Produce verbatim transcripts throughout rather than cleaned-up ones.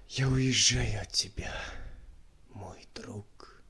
Я уезжаю от тебя, мой друг.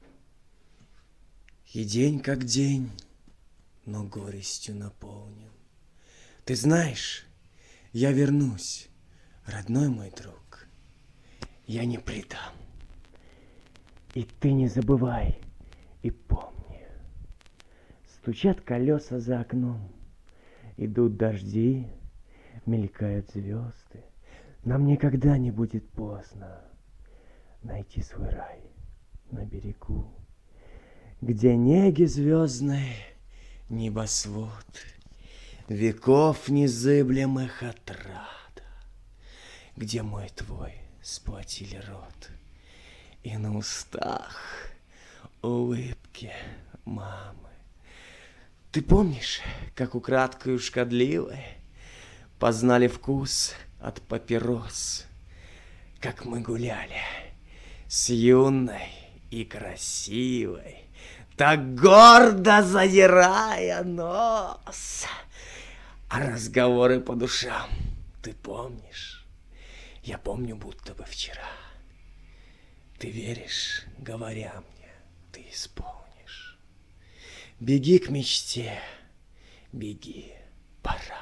И день как день, но горестью наполнен. Ты знаешь, я вернусь, родной мой друг. Я не предам. И ты не забывай и помни. Стучат колеса за окном, идут дожди, мелькают звезды. Нам никогда не будет поздно найти свой рай на берегу, где неги звездной небосвод, веков незыблемых отрада, где мой твой сплотили рот, и на устах улыбки мамы. Ты помнишь, как украдкою шкодливой познали вкус от папирос, как мы гуляли с юной и красивой, так гордо задирая нос, а разговоры по душам ты помнишь? Я помню, будто бы вчера. Ты веришь, говоря мне, ты исполнишь. Беги к мечте, беги, пора.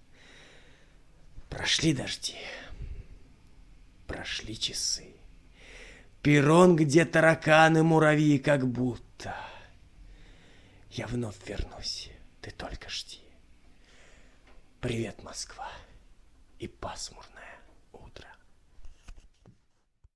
Прошли дожди, прошли часы. Перрон, где тараканы, муравьи, как будто. Я вновь вернусь, ты только жди. Привет, Москва, и пасмурно.